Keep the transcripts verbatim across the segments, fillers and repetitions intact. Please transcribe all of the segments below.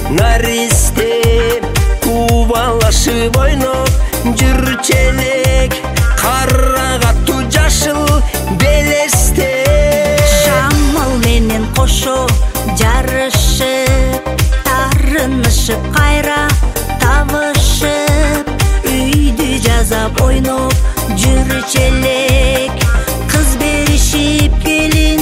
наристе кубалашып ойноп жүрчелек карагаттуу жашыл белесте шамал менен кошо жарышып тарынышып кайра табышып үйдү жазап ойноп жүрчелек кыз беришип келин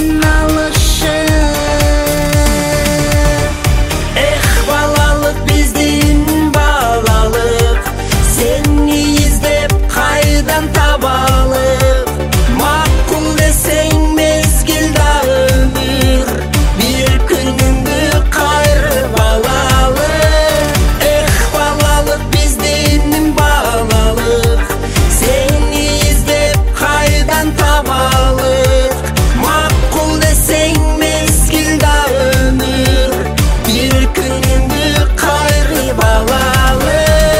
алышып эх балалык биздин балалык сени издеп кайдан табалык макул десең мезгил да өмүр бир күнүңдү кайрып алалык эх балалык биздин балалык сени издеп кайдан табалык макул десең мезгил да өмүр бир күнүңдү кайрып алалык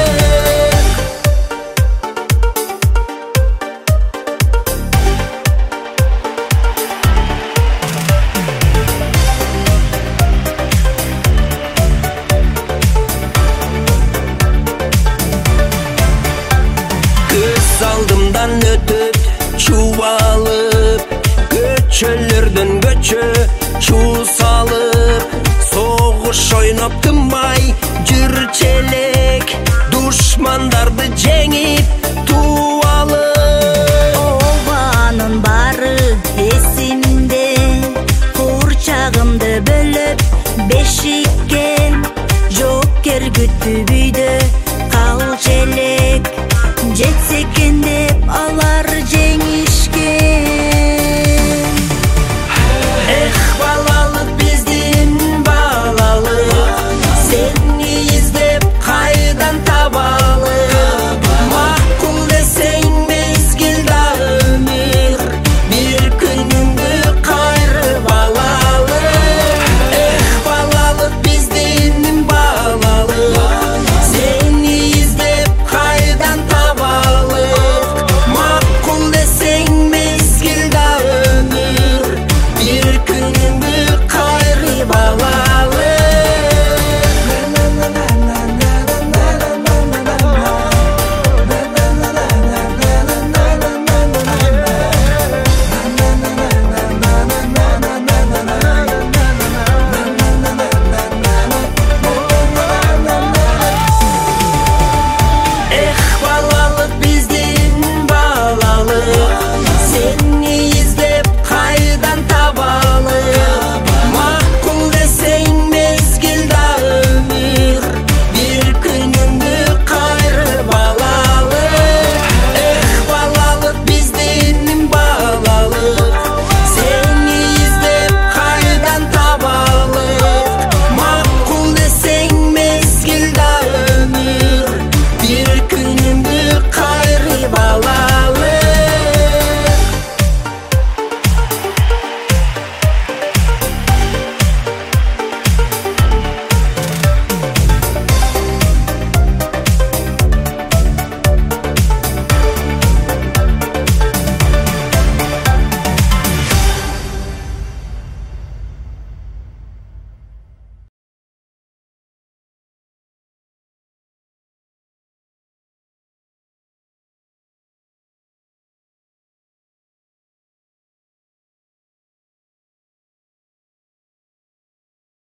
көз алдымдан өтөт чубалып көчөлөрдөн көчө чуу салып согуш ойноп тынбай жүрчелек душмандарды жеңип